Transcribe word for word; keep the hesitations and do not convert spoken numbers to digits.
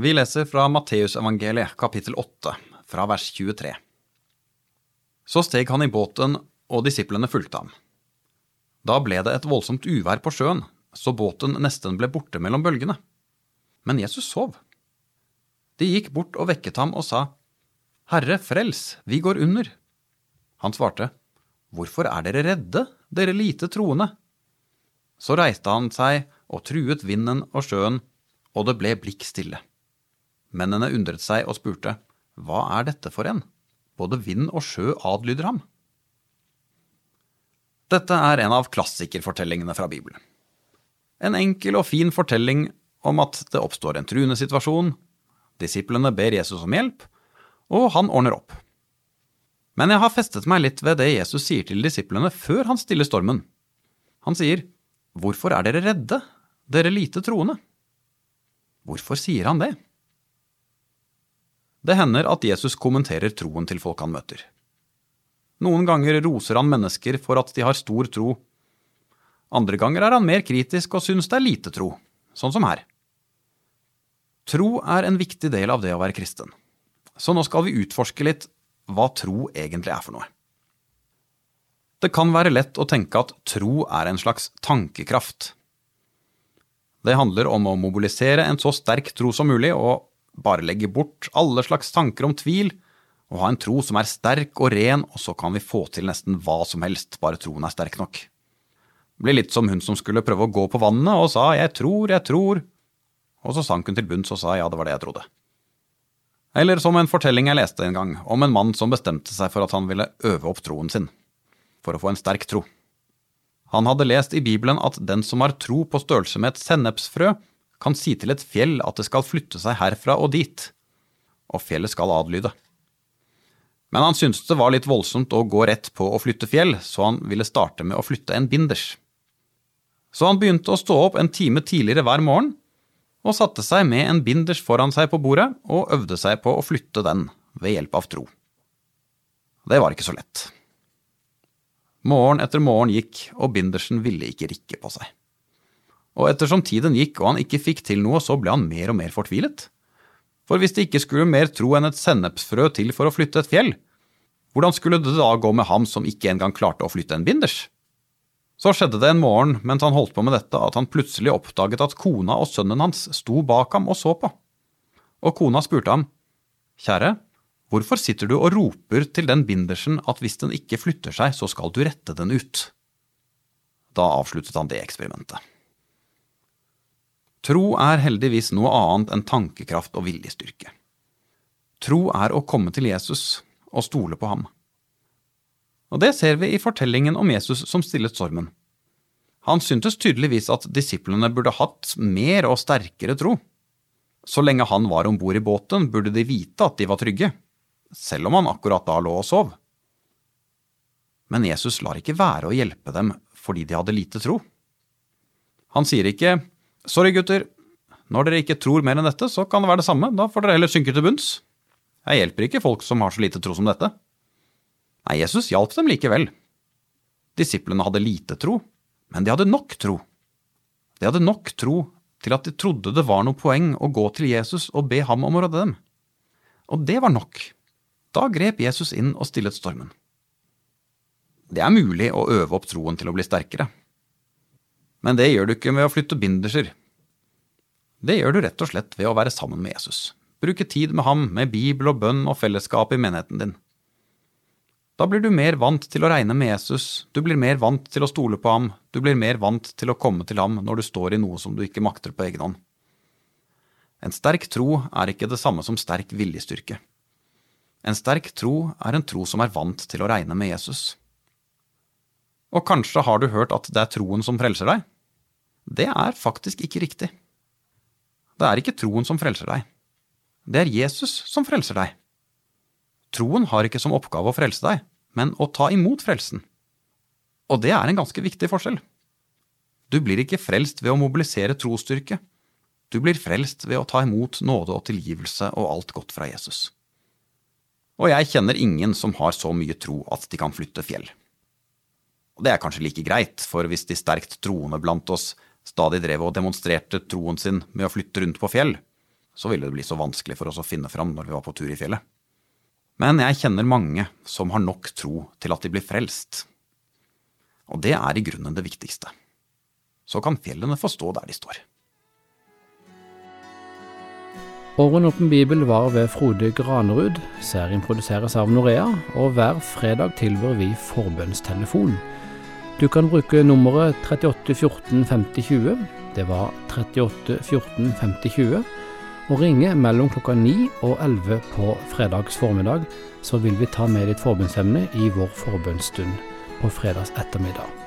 Vi leser fra Matteus evangeliet, kapittel åtte, fra vers tjuetre. Så steg han i båten, og disiplene fulgte ham. Da ble det et voldsomt uvær på sjøen, så båten nesten ble borte mellom bølgene. Men Jesus sov. De gikk bort og vekket ham og sa, «Herre, frels, vi går under.» Han svarte, «Hvorfor er dere redde, dere lite troende?» Så reiste han seg og truet vinden og sjøen, og det ble blikk stille. Mennene undret seg og spurte, «Hva er dette for en? Både vind og sjø adlyder ham.» Dette er en av klassikerfortellingene fra Bibelen. En enkel og fin fortelling om at det oppstår en truende situasjon, disiplene ber Jesus om hjelp, og han ordner opp. Men jeg har festet meg litt ved det Jesus sier til disiplene før han stiller stormen. Han sier, «Hvorfor er dere redde, dere lite troende?» Hvorfor sier han det? Det hender at Jesus kommenterer troen til folk han møter. Noen ganger roser han mennesker for at de har stor tro. Andre ganger er han mer kritisk og synes det er lite tro, sånn som her. Tro er en viktig del av det å være kristen. Så nå skal vi utforske litt hva tro egentlig er for noe. Det kan være lett å tenke at tro er en slags tankekraft. Det handler om å mobilisere en så sterk tro som mulig og bare legge bort alle slags tanker om tvil og ha en tro som er sterk og ren, og så kan vi få til nesten hva som helst, bare troen er sterk nok. Det blir litt som hun som skulle prøve å gå på vannet og sa, «Jeg tror, jeg tror», og så sank hun til bunns og sa, «Ja, det var det jeg trodde». Eller som en fortelling jeg leste en gang, om en mann som bestemte seg for at han ville øve opp troen sin, for å få en sterk tro. Han hadde lest i Bibelen at den som har tro på størrelse med et sennepsfrø, kan si til et fjell at det skal flytte seg herfra og dit, og fjellet skal adlyde. Men han syntes det var litt voldsomt å gå rett på å flytte fjell, så han ville starte med å flytte en binders. Så han begynte å stå opp en time tidligere hver morgen, og satte seg med en binders foran seg på bordet, og øvde seg på å flytte den ved hjelp av tro. Det var ikke så lett. Morgen etter morgen gikk, og bindersen ville ikke rikke på seg. Og ettersom tiden gikk og han ikke fikk til noe, så ble han mer og mer fortvilet. For hvis det ikke skulle mer tro enn et sennepsfrø til for å flytte et fjell, hvordan skulle det da gå med ham som ikke engang klarte å flytte en binders? Så skjedde det en morgen, mens han holdt på med dette, at han plutselig oppdaget at kona og sønnen hans sto bak ham og så på. Og kona spurte ham, «Kjære, hvorfor sitter du og roper til den bindersen at hvis den ikke flytter seg, så skal du rette den ut?» Da avsluttet han det eksperimentet. Tro er heldigvis noe annet enn tankekraft og viljestyrke. Tro er å komme til Jesus og stole på ham. Og det ser vi i fortellingen om Jesus som stillet stormen. Han syntes tydeligvis at disiplene burde hatt mer og sterkere tro. Så lenge han var ombord i båten, burde de vite at de var trygge, selv om han akkurat da lå og sov. Men Jesus lar ikke være å hjelpe dem fordi de hadde lite tro. Han sier ikke, «Sorry gutter, når dere ikke tror mer enn dette, så kan det være det samme, da får dere heller synke til bunns. Jeg hjelper ikke folk som har så lite tro som dette.» Nei, Jesus hjalp dem likevel. Disiplene hadde lite tro, men de hadde nok tro. De hadde nok tro til at de trodde det var noe poeng å gå til Jesus og be ham om å redde dem. Og det var nok. Da grep Jesus inn og stillet stormen. Det er mulig å øve opp troen til å bli sterkere. Men det gjør du ikke med å flytte binderser. Det gjør du rett og slett ved å være sammen med Jesus. Bruke tid med ham, med bibel og bønn og fellesskap i menigheten din. Da blir du mer vant til å regne med Jesus, du blir mer vant til å stole på ham, du blir mer vant til å komme til ham når du står i noe som du ikke makter på egen hånd. En sterk tro er ikke det samme som sterk viljestyrke. En sterk tro er en tro som er vant til å regne med Jesus. Og kanskje har du hørt at det er troen som frelser deg? Det er faktisk ikke riktig. Det er ikke troen som frelser deg. Det er Jesus som frelser deg. Troen har ikke som oppgave å frelse deg, men å ta imot frelsen. Og det er en ganske viktig forskjell. Du blir ikke frelst ved å mobilisere trosstyrke. Du blir frelst ved å ta imot nåde og tilgivelse og alt godt fra Jesus. Og jeg kjenner ingen som har så mye tro at de kan flytte fjell. Og det er kanskje like greit, for hvis de sterkt troende blant oss stadig drev og demonstrerte troen sin med å flytte rundt på fjell, så ville det bli så vanskelig for oss å finne fram når vi var på tur i fjellet. Men jeg kjenner mange som har nok tro til at de blir frelst. Og det er i grunnen det viktigste. Så kan fjellene få stå der de står. Åren åpen bibel var ved Frode Granerud. Serien produseres av Norea, og hver fredag tilbyr vi forbønnstelefon. Du kan bruke nummeret trettiåtte fjorten femti tjue, det var trettiåtte fjorten femti tjue, og ringe mellom klokka ni og elleve på fredags formiddag, så vil vi ta med ditt forbønnsemne i vår forbønnsstund på fredags ettermiddag.